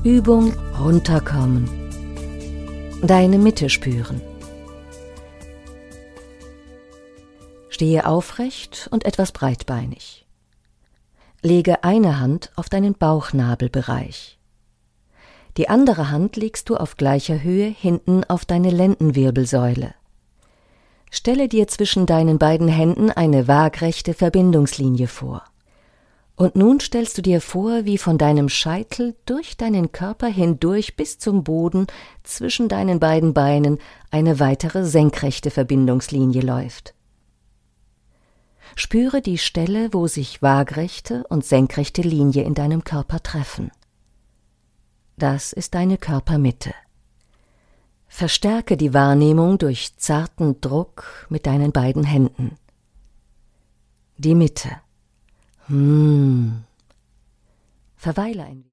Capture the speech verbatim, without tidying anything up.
Übung runterkommen. Deine Mitte spüren. Stehe aufrecht und etwas breitbeinig. Lege eine Hand auf deinen Bauchnabelbereich. Die andere Hand legst du auf gleicher Höhe hinten auf deine Lendenwirbelsäule. Stelle dir zwischen deinen beiden Händen eine waagrechte Verbindungslinie vor. Und nun stellst du dir vor, wie von deinem Scheitel durch deinen Körper hindurch bis zum Boden zwischen deinen beiden Beinen eine weitere senkrechte Verbindungslinie läuft. Spüre die Stelle, wo sich waagrechte und senkrechte Linie in deinem Körper treffen. Das ist deine Körpermitte. Verstärke die Wahrnehmung durch zarten Druck mit deinen beiden Händen. Die Mitte. Hm. Verweile ein